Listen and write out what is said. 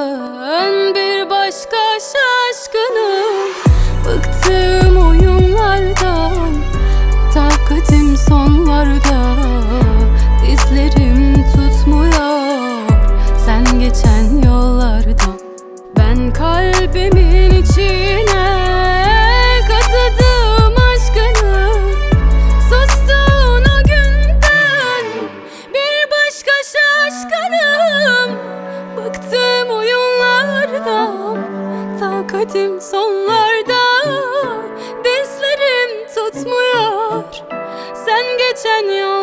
Ben bir başka şaşkınım. Bıktım oyunlardan, takatim sonlarda. Dizlerim tutmuyor sen geçen yollardan. Ben kalbimin içine kazıdım aşkını. Sustun o günden bir başka şaşkınım. Bıktım oyunlardan, takatim sonlarda. Dizlerim tutmuyor sen geçen yol